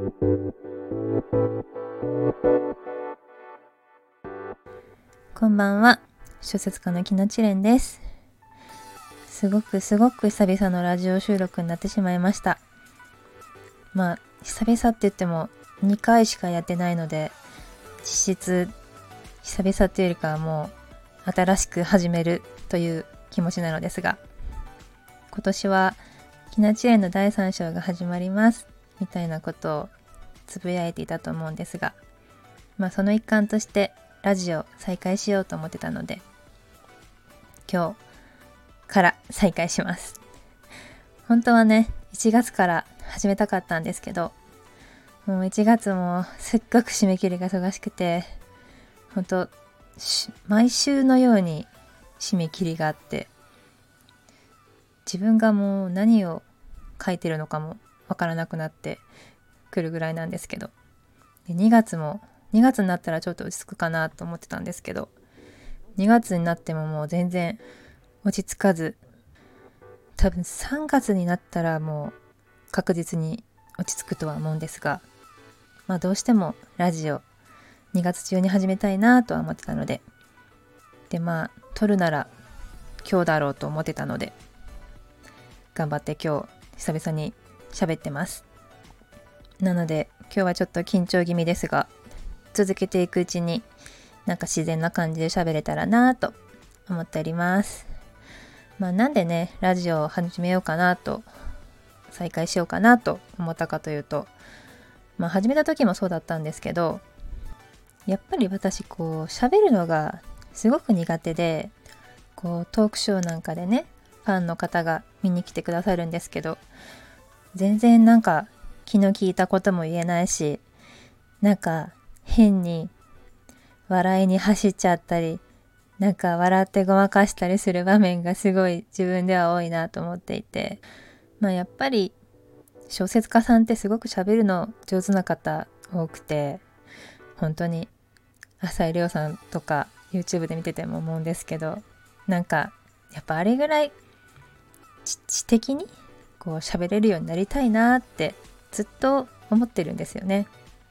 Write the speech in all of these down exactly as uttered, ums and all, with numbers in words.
こんばんは、小説家のきのちれんです。すごくすごく久々のラジオ収録になってしまいました。まあ久々って言ってもにかいしかやってないので、実質久々っていうよりかはもう新しく始めるという気持ちなのですが、今年はきなちれんのだいさん章が始まりますみたいなことをつぶやいていたと思うんですが、まあその一環としてラジオ再開しようと思ってたので、今日から再開します。本当はねいちがつから始めたかったんですけど、もういちがつもせっかく締め切りが忙しくて、本当毎週のように締め切りがあって、自分がもう何を書いてるのかもわからなくなってくるぐらいなんですけど、でにがつもにがつになったらちょっと落ち着くかなと思ってたんですけど、にがつになってももう全然落ち着かず、多分さんがつになったらもう確実に落ち着くとは思うんですが、まあどうしてもラジオにがつ中に始めたいなとは思ってたので、でまあ撮るなら今日だろうと思ってたので、頑張って今日久々に喋ってます。なので今日はちょっと緊張気味ですが、続けていくうちになんか自然な感じで喋れたらなと思っております。まあなんでねラジオを始めようかなと、再開しようかなと思ったかというと、まあ始めた時もそうだったんですけど、やっぱり私こう喋るのがすごく苦手で、こうトークショーなんかでねファンの方が見に来てくださるんですけど、全然なんか気の利いたことも言えないし、なんか変に笑いに走っちゃったり、なんか笑ってごまかしたりする場面がすごい自分では多いなと思っていて、まあやっぱり小説家さんってすごく喋るの上手な方多くて、本当に浅井亮さんとか YouTube で見てても思うんですけど、なんかやっぱあれぐらい知的にこう喋れるようになりたいなってずっと思ってるんですよね。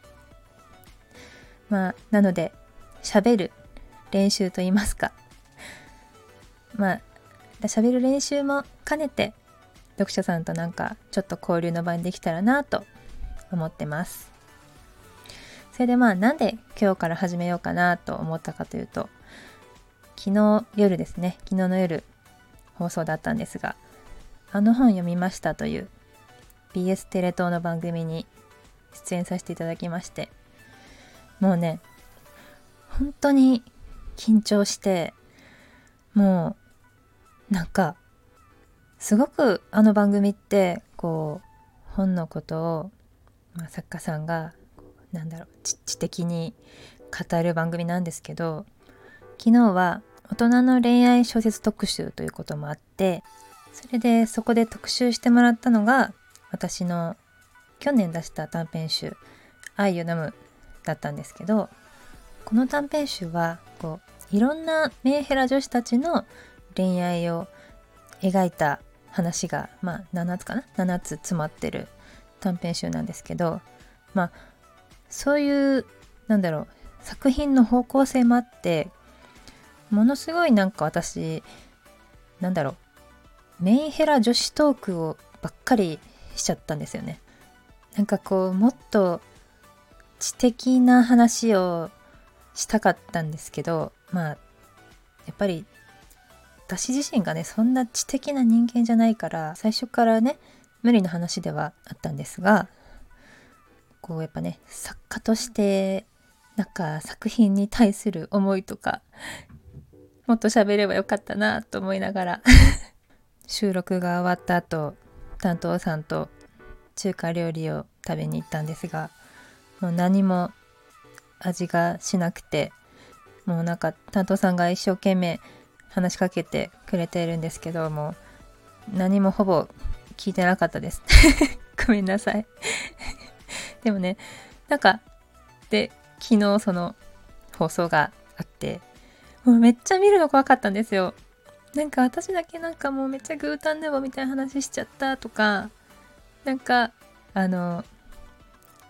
まあなので喋る練習と言いますか、まあ喋る練習も兼ねて読者さんとなんかちょっと交流の場にできたらなと思ってます。それでまあなんで今日から始めようかなと思ったかというと、昨日夜ですね、昨日の夜放送だったんですが、あの本読みましたという ビーエス テレ東の番組に出演させていただきまして、もうね本当に緊張して、もうなんかすごくあの番組ってこう本のことを、まあ、作家さんがなんだろう知, 知的に語る番組なんですけど、昨日は大人の恋愛小説特集ということもあって、それでそこで特集してもらったのが私の去年出した短編集愛を飲むだったんですけど、この短編集はこういろんなメンヘラ女子たちの恋愛を描いた話が、まあななつかなななつ詰まってる短編集なんですけど、まあそういうなんだろう作品の方向性もあって、ものすごいなんか私なんだろうメンヘラ女子トークをばっかりしちゃったんですよね。なんかこうもっと知的な話をしたかったんですけど、まあやっぱり私自身がねそんな知的な人間じゃないから、最初からね無理な話ではあったんですが、こうやっぱね作家としてなんか作品に対する思いとかもっと喋ればよかったなと思いながら収録が終わった後、担当さんと中華料理を食べに行ったんですが、もう何も味がしなくて、もうなんか担当さんが一生懸命話しかけてくれてるんですけど、もう何もほぼ聞いてなかったですごめんなさいでもね、なんかで昨日その放送があって、もうめっちゃ見るの怖かったんですよ。なんか私だけなんかもうめっちゃグータンヌーボーみたいな話しちゃったとか、なんかあの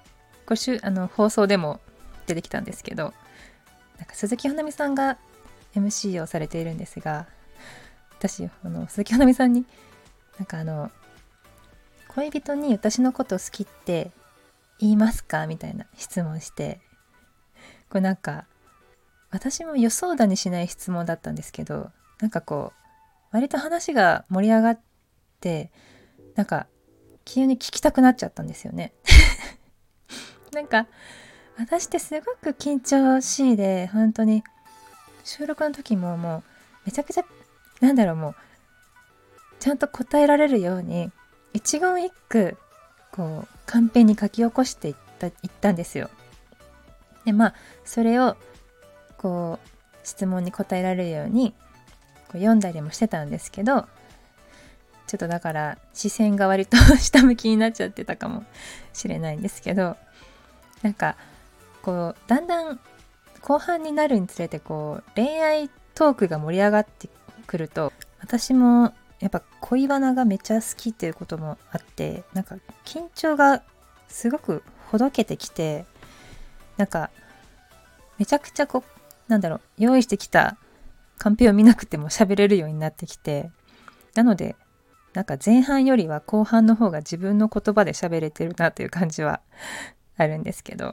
これしゅあの放送でも出てきたんですけど、なんか鈴木保奈美さんが エムシー をされているんですが、私あの鈴木保奈美さんになんかあの恋人に私のこと好きって言いますかみたいな質問して、これなんか私も予想だにしない質問だったんですけど、なんかこう割と話が盛り上がって、なんか急に聞きたくなっちゃったんですよねなんか私ってすごく緊張しいで、本当に収録の時ももうめちゃくちゃなんだろう、もうちゃんと答えられるように一言一句こうカンペに書き起こしていったいったんですよ。でまあそれをこう質問に答えられるようにこう読んだりもしてたんですけど、ちょっとだから視線が割と下向きになっちゃってたかもしれないんですけど、なんかこうだんだん後半になるにつれてこう恋愛トークが盛り上がってくると、私もやっぱ恋バナがめっちゃ好きっていうこともあって、なんか緊張がすごくほどけてきて、なんかめちゃくちゃこうなんだろう用意してきたカンペを見なくても喋れるようになってきて、なのでなんか前半よりは後半の方が自分の言葉で喋れてるなという感じはあるんですけど、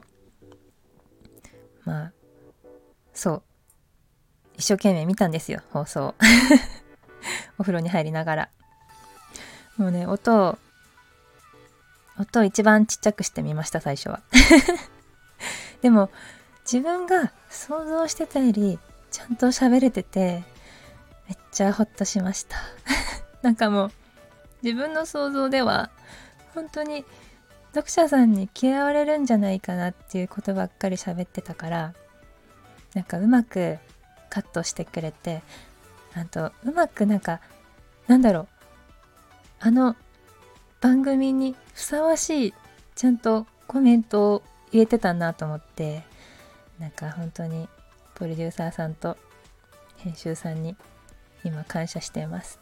まあそう一生懸命見たんですよ放送お風呂に入りながら。もうね音を音を一番ちっちゃくしてみました最初はでも自分が想像してたよりちゃんと喋れててめっちゃホッとしましたなんかもう自分の想像では本当に読者さんに嫌われるんじゃないかなっていうことばっかり喋ってたから、なんかうまくカットしてくれて、あとうまくなんかなんだろうあの番組にふさわしいちゃんとコメントを入れてたなと思って、なんか本当にプロデューサーさんと編集さんに今感謝しています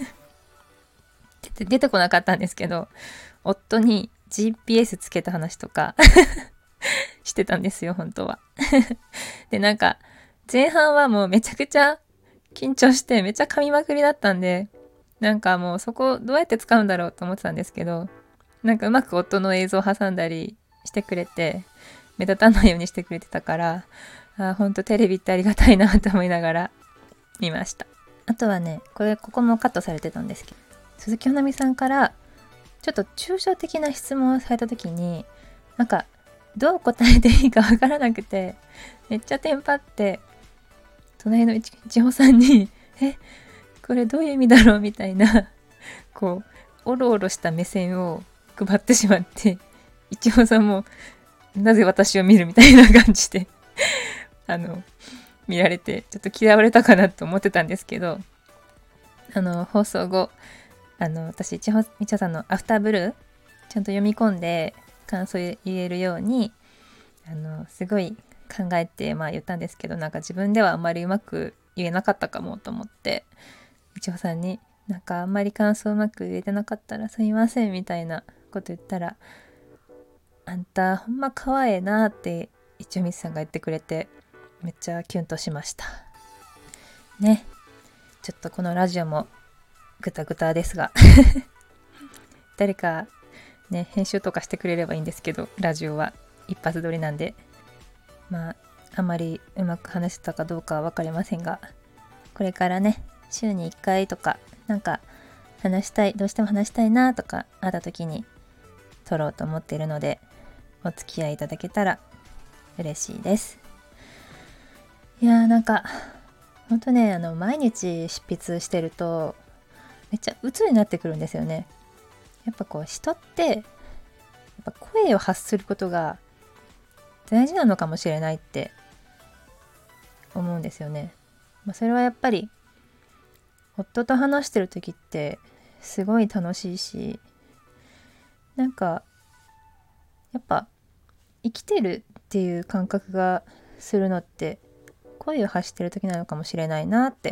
出て、出てこなかったんですけど、夫に ジーピーエス つけた話とかしてたんですよ本当はでなんか前半はもうめちゃくちゃ緊張してめっちゃ噛みまくりだったんで、なんかもうそこどうやって使うんだろうと思ってたんですけど、なんかうまく夫の映像を挟んだりしてくれて目立たないようにしてくれてたから、あ本当テレビってありがたいなと思いながら見ました。あとはねこれここもカットされてたんですけど、鈴木保奈美さんからちょっと抽象的な質問をされた時になんかどう答えていいかわからなくてめっちゃテンパって、隣のいちほさんにえこれどういう意味だろうみたいなこうオロオロした目線を配ってしまって、いちほさんもなぜ私を見るみたいな感じであの見られてちょっと嫌われたかなと思ってたんですけど、あの放送後あの私いちほみちょさんのアフターブルーちゃんと読み込んで感想を言えるようにあのすごい考えてまあ言ったんですけど、なんか自分ではあんまりうまく言えなかったかもと思って、いちほさんになんかあんまり感想うまく言えてなかったらすみませんみたいなこと言ったら、あんたほんまかわええなって一応みつさんが言ってくれてめっちゃキュンとしましたね。ちょっとこのラジオもグタグタですが誰かね編集とかしてくれればいいんですけど、ラジオは一発撮りなんでまああまりうまく話せたかどうかは分かりませんが、これからね週にいっかいとかなんか話したいどうしても話したいなとかあった時に撮ろうと思っているのでお付き合いいただけたら嬉しいです。いやーなんかほんとねあの毎日執筆してるとめっちゃ鬱になってくるんですよね。やっぱこう人ってやっぱ声を発することが大事なのかもしれないって思うんですよね。まあ、それはやっぱり夫と話してる時ってすごい楽しいし、なんかやっぱ生きてるっていう感覚がするのって声を発してる時なのかもしれないなって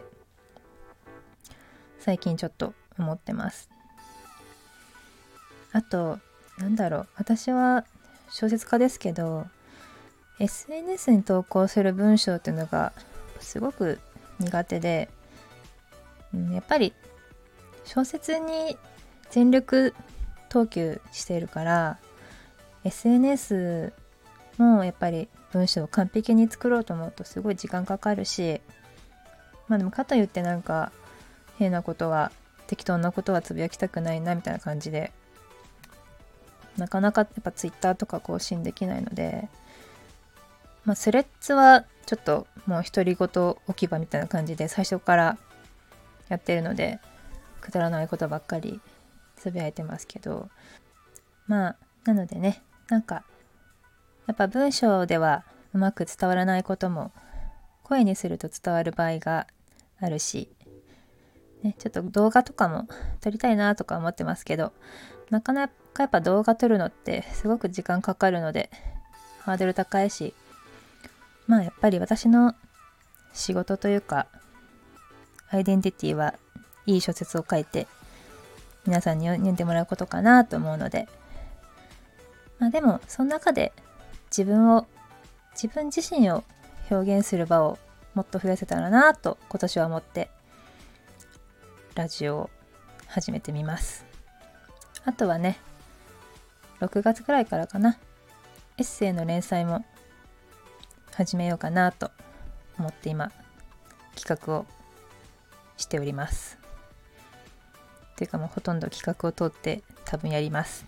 最近ちょっと思ってます。あとなんだろう、私は小説家ですけど エスエヌエス に投稿する文章っていうのがすごく苦手で、うん、やっぱり小説に全力投球しているから エスエヌエス もやっぱり文章を完璧に作ろうと思うとすごい時間かかるし、まあでもかといってなんか変なことは適当なことはつぶやきたくないなみたいな感じで、なかなかやっぱツイッターとか更新できないので、まあスレッズはちょっともう独り言置き場みたいな感じで最初からやってるのでくだらないことばっかりつぶやいてますけど、まあなのでね、なんかやっぱ文章ではうまく伝わらないことも声にすると伝わる場合があるし、ね、ちょっと動画とかも撮りたいなとか思ってますけど、なかなかやっぱ動画撮るのってすごく時間かかるのでハードル高いし、まあやっぱり私の仕事というかアイデンティティはいい小説を書いて皆さんに読んでもらうことかなと思うので、まあでもその中で自分を自分自身を表現する場をもっと増やせたらなと今年は思ってラジオを始めてみます。あとはね、ろくがつくらいからかな、エッセイの連載も始めようかなと思って今企画をしております。っていうかもうほとんど企画を通って多分やります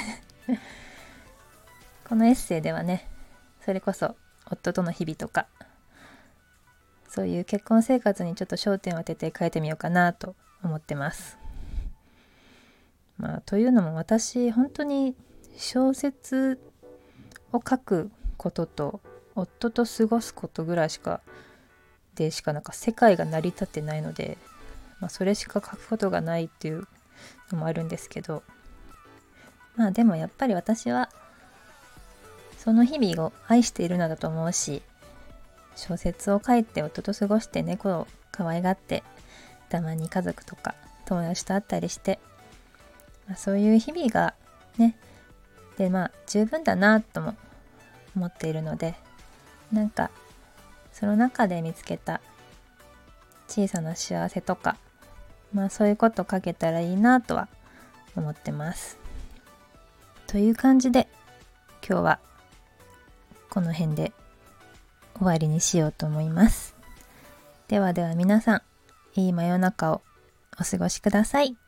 このエッセイではね、それこそ夫との日々とかそういう結婚生活にちょっと焦点を当てて書いてみようかなと思ってます。まあというのも私本当に小説を書くことと夫と過ごすことぐらいしかでしかなんか世界が成り立ってないので、まあ、それしか書くことがないっていうのもあるんですけど、まあでもやっぱり私はその日々を愛しているのだと思うし、小説を書いて夫と過ごして猫を可愛がってたまに家族とか友達と会ったりして、まあ、そういう日々がねでまあ十分だなとも思っているので、なんかその中で見つけた小さな幸せとか、まあそういうこと書けたらいいなとは思ってます。という感じで今日はこの辺で終わりにしようと思います。ではでは皆さん、いい真夜中をお過ごしください。